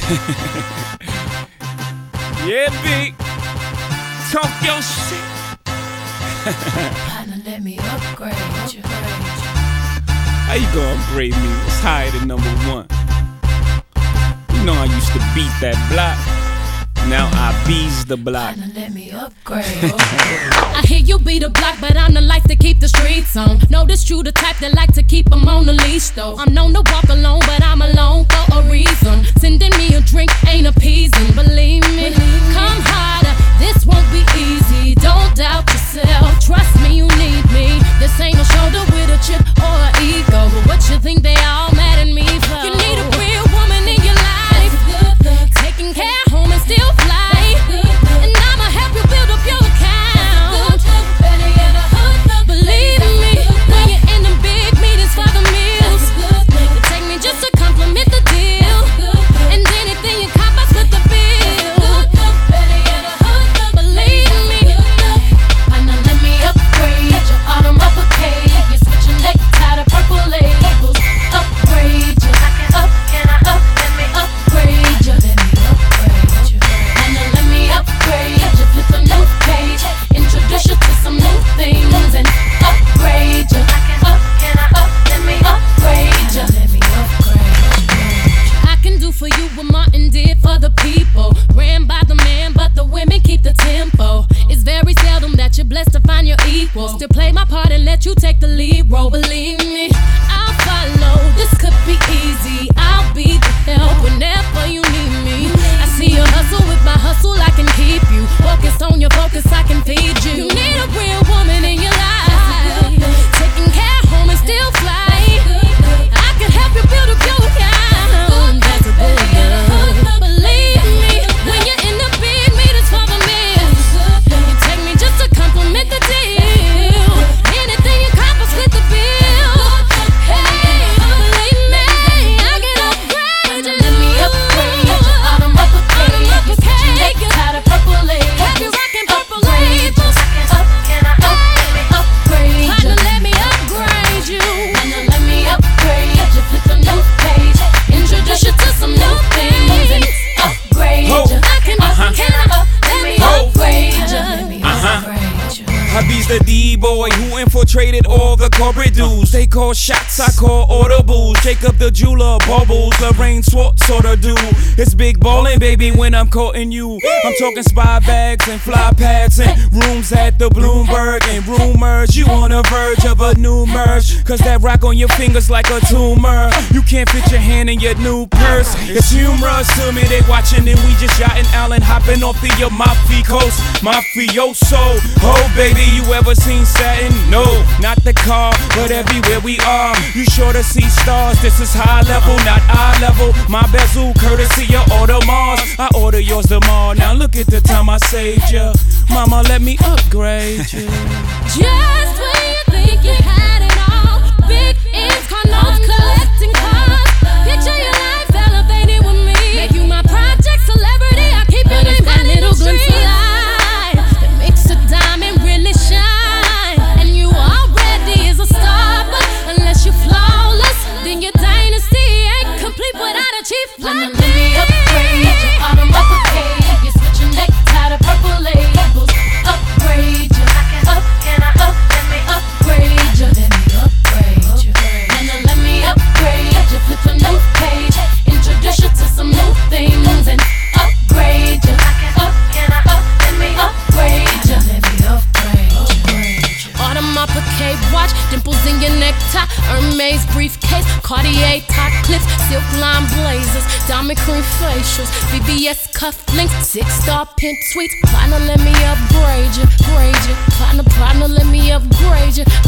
Yeah, big. Talk your shit. Partner, let me upgrade you. How you gonna upgrade me? What's higher than number one? You know I used to beat that block. Now I bees the block. Partner, let me upgrade. I hear you be the block, but I'm the life to keep the streets on. Notice you the type that like to keep them on the leash though. I'm known to walk alone, but I'm alone for a reason. Sending me a drink ain't appeasing, believe me. Come harder, this won't be easy. Don't doubt yourself, trust me, you need me. This ain't a shoulder with a chip or an ego, but what you think they all mad at me for? You need a real woman in your life, taking care home and still fly. And I'ma help you build up your account. Believe me, when you're in them big meetings for the meals, you take me just to compliment the deal. And anything you cop, I split the bill. Believe me, Partner, let me upgrade your autumn uppercase. You're switching necktie to purple labels. Upgrade you. Let me upgrade you. Let me upgrade you. Partner, let me upgrade you. Flip a new page. Introduce you to some new things and upgrade you. Let me upgrade you. Let me upgrade you. I can do for you what Martin did for the people. Ran by the man, but the women keep the tempo. It's very seldom that you're blessed to find your equal. Still play my part and let you take the lead role. Believe me, I'll follow. This could be easy. I'll be the help whenever you need me. I see you hustle with my hustle. I can keep you focused on your focus. I can feed you. You need a real woman in your life, taking care home and still fly. I can help you build up your account. That's a good. Believe me, when you're in the big meetings for the meals, you take me just to compliment the deal. Anything you cop, I split the bill. Hey, believe me, I can upgrade you. Let me upgrade your autumn uppercase. Necktie to purple labels. Have you rocking purple labels? Let me upgrade you. Partner, let me upgrade you. Partner, let me upgrade you. Flip a new page. Introduce you to some new things and upgrade Ho. you. Let me upgrade you. Let me upgrade you. Hubby's the D-boy who infiltrated all the corporate dudes. They call shots, I call audibles. Jacob the jeweler, bubbles, Lorraine Swartz sorta do. It's big ballin', baby, when I'm courting you. I'm talking spy bags and fly pads and rooms at the Bloomberg and rumors. You on the verge of a new merge, cause that rock on your fingers like a tumor. You can't fit your hand in your new purse. It's humorous to me, they watching and we just yachting Allen, hopping off the Amalfi Coast. Mafioso, oh baby, you ever seen satin? No, not the car, but everywhere we are. You sure to see stars, this is high level, not eye level. My bezel, courtesy of Audemars. I order yours tomorrow, now look at the time I saved ya. Mama, let me upgrade you. Just when you think you had it all, big ends, car notes, collecting cars. Picture your life elevated with me. Make you my project celebrity. I keep your name high in the street. That makes a diamond really shine. And you already is a star, but unless you're flawless, then your dynasty ain't complete without a chief Partner, like let me upgrade your autumn uppercase. You're switching necktie to purple labels. Upgrade you. Let me upgrade you. Let me upgrade you. Partner, let me upgrade you. Flip a new page. Introduce you to some new things and upgrade you. Let me upgrade you. Let me upgrade you. Autumn uppercase watch, dimples in your necktie, Hermes briefcase, Cartier top clips, silk line blazers, diamond cream facials, VVS cufflinks, 6-star pink suites. Partner, let me upgrade you, grade you. Partner, let me upgrade you.